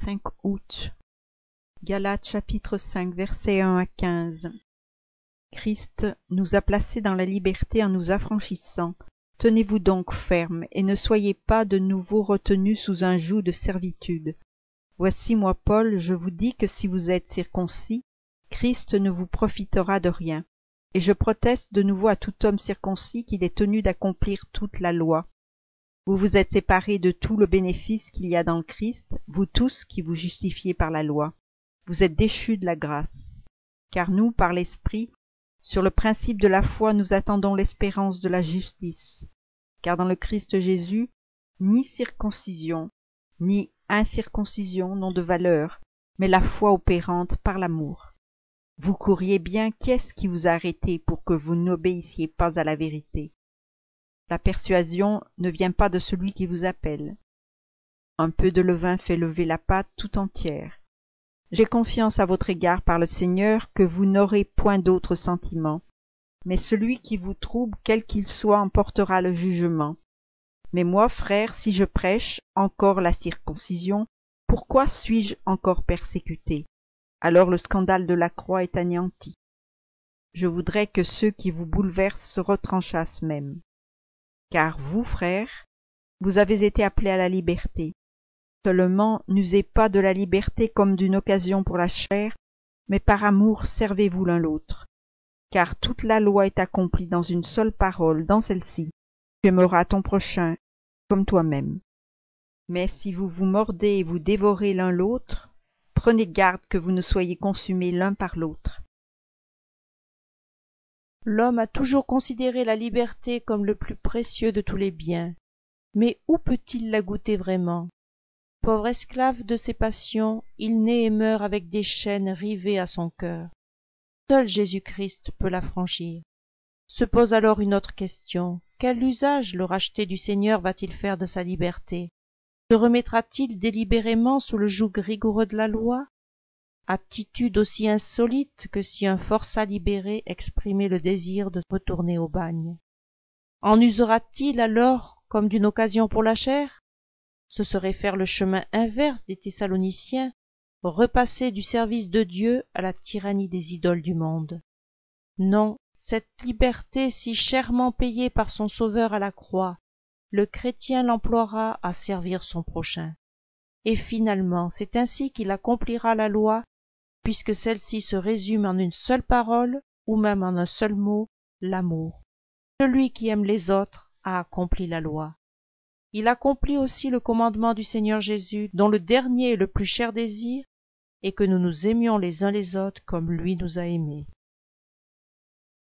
5 août. Galates chapitre 5 versets 1 à 15. Christ nous a placés dans la liberté en nous affranchissant. Tenez-vous donc fermes, et ne soyez pas de nouveau retenus sous un joug de servitude. Voici moi, Paul, je vous dis que si vous êtes circoncis, Christ ne vous profitera de rien. Et je proteste de nouveau à tout homme circoncis qu'il est tenu d'accomplir toute la loi. Vous vous êtes séparés de tout le bénéfice qu'il y a dans le Christ, vous tous qui vous justifiez par la loi. Vous êtes déchus de la grâce. Car nous, par l'Esprit, sur le principe de la foi, nous attendons l'espérance de la justice. Car dans le Christ Jésus, ni circoncision, ni incirconcision n'ont de valeur, mais la foi opérante par l'amour. Vous courriez bien, qu'est-ce qui vous a arrêté pour que vous n'obéissiez pas à la vérité? La persuasion ne vient pas de celui qui vous appelle. Un peu de levain fait lever la pâte tout entière. J'ai confiance à votre égard par le Seigneur que vous n'aurez point d'autre sentiment. Mais celui qui vous trouble, quel qu'il soit, en portera le jugement. Mais moi, frère, si je prêche encore la circoncision, pourquoi suis-je encore persécuté? Alors le scandale de la croix est anéanti. Je voudrais que ceux qui vous bouleversent se retranchassent même. Car vous, frères, vous avez été appelés à la liberté. Seulement, n'usez pas de la liberté comme d'une occasion pour la chair, mais par amour servez-vous l'un l'autre. Car toute la loi est accomplie dans une seule parole, dans celle-ci: tu aimeras ton prochain comme toi-même. Mais si vous vous mordez et vous dévorez l'un l'autre, prenez garde que vous ne soyez consumés l'un par l'autre. L'homme a toujours considéré la liberté comme le plus précieux de tous les biens. Mais où peut-il la goûter vraiment? Pauvre esclave de ses passions, il naît et meurt avec des chaînes rivées à son cœur. Seul Jésus-Christ peut l'affranchir. Se pose alors une autre question. Quel usage le racheté du Seigneur va-t-il faire de sa liberté? Se remettra-t-il délibérément sous le joug rigoureux de la loi? Attitude aussi insolite que si un forçat libéré exprimait le désir de retourner au bagne. En usera-t-il alors comme d'une occasion pour la chair? Ce serait faire le chemin inverse des Thessaloniciens, repasser du service de Dieu à la tyrannie des idoles du monde. Non, cette liberté si chèrement payée par son Sauveur à la croix, le chrétien l'emploiera à servir son prochain. Et finalement, c'est ainsi qu'il accomplira la loi, puisque celle-ci se résume en une seule parole, ou même en un seul mot, l'amour. Celui qui aime les autres a accompli la loi. Il accomplit aussi le commandement du Seigneur Jésus, dont le dernier et le plus cher désir est que nous nous aimions les uns les autres comme lui nous a aimés.